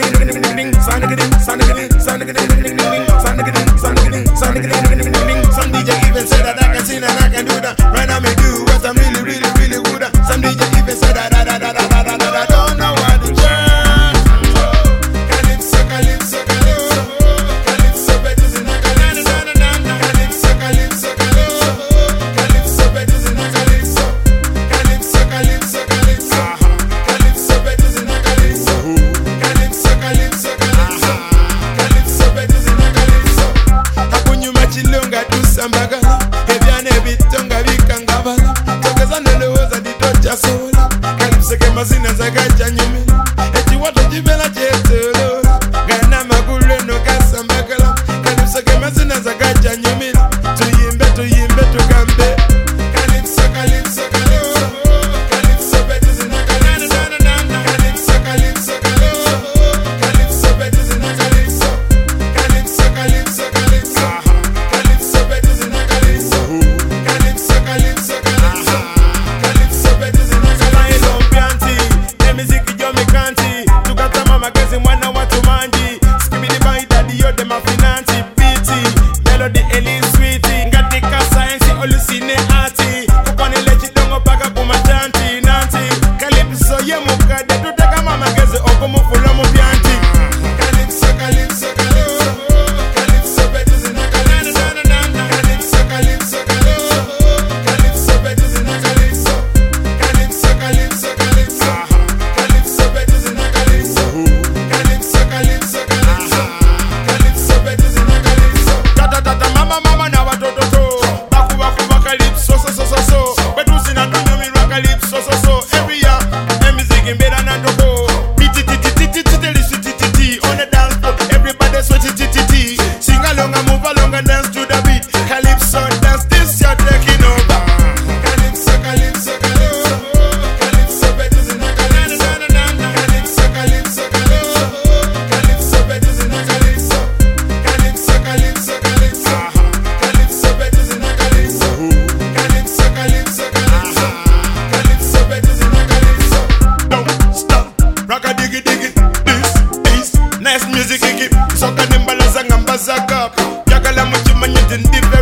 Some DJ even said that I can sing and I can do that. Right now me do what I'm really, really, really good at. Some DJ even said that I don't know what to do. Calypso, calypso, calypso, calypso, better than a calypso. Calypso, calypso, calypso, calypso, better than a calypso. Calypso, calypso, calypso, calypso, better than a calypso. Calypso, calypso, calypso, calypso, better than a calypso. Hakunyuma chilonga tusambagala, ebyane bitonga bikangabala. Tokeza nelowoza ditocha sola, calypso kemazina zagacha nyumila. Echiwato jibela chetolo, gana magule no kasambagala. Calypso kemazina zagacha nyumila. Tuyimbe, tuyimbe, tukambe. Calypso, calypso, calypso, calypso, better than a calypso. Calypso, calypso, calypso, calypso, better than a calypso. Calypso, calypso, calypso, calypso, better than a calypso. Calypso, calypso, calypso, calypso, better than a calypso. Style on pianti, the music yo me canti. Tukata mama kazi mwana watu manji. Skibidi bai daddy yo dem a finanti. Beaty, melody eli sweetie. Ngatika science olusine arti. Kupani lechi dongo paka kumajanti. Nanti, calypso ye mukade. Tutaka mama kazi oko mufula mu pianti. Calypso, calypso, calypso, calypso, better than a calypso. Calypso, calypso, calypso, calypso, better than a calypso. Calypso, calypso, calypso, calypso, better than a calypso. Calypso, calypso, calypso, calypso, better than a calypso. Ta mama mama na watoto to. Baku baku ba calypso so. Betu sina tunyo mi ra calypso so. Every year, the music in better than the go. On the dance floor, everybody sweat it. Sing along and move along and dance to the beat. Calypso dance, this you're taking over. Calypso, calypso, calypso, calypso, better than a calypso. Calypso, calypso, calypso, calypso, better than a calypso. Calypso, calypso, calypso, calypso, better than a calypso. Calypso, calypso, calypso, calypso, better than a calypso. Don't stop, rock a diggy diggy. Nice music, soka nimbala zanga mbazaka. Yakala muchima nyeti ndive